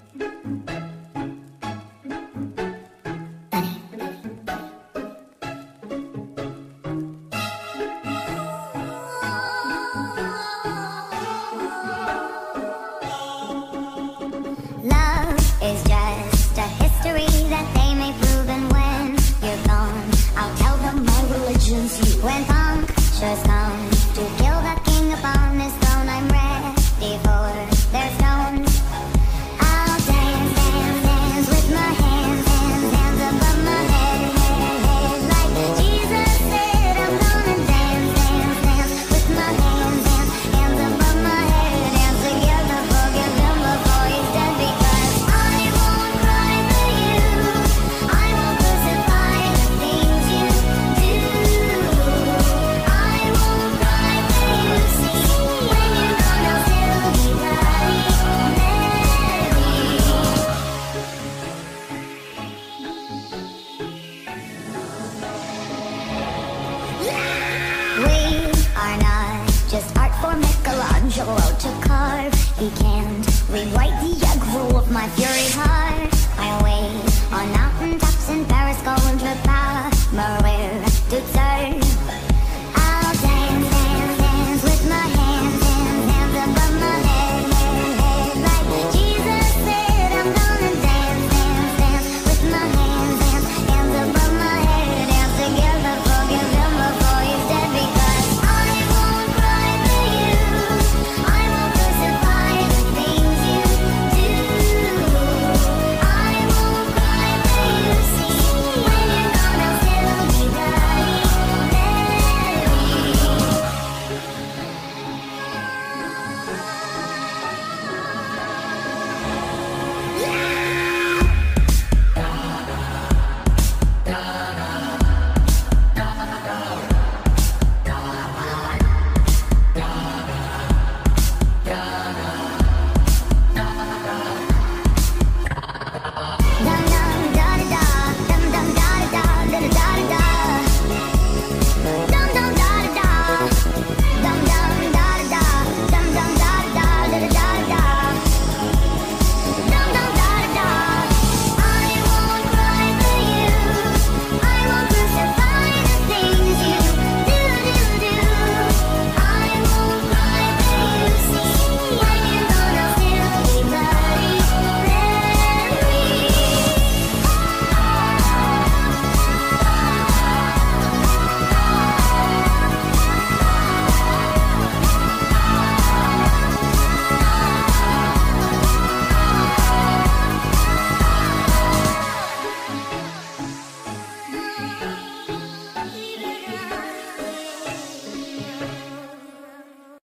Love is just a history that they may prove, and when you're gone, I'll tell them my religion's you. When punctures come to kill the king upon his throne, I'm ready for their stones. I'll dance, dance, dance with my hands, hands, hands above my head, head, head. Like Jesus said, I'm gonna dance, dance, dance with my hands, hands, hands above my head. Dance together, forgive him before he's dead, because I won't cry for you. I won't crucify the things you do. I won't cry for you. See, when you're gone, I'll still be bloody Mary. We are not just art for Michelangelo to carve. He can't rewrite the aggro of my fury heart. I wait on not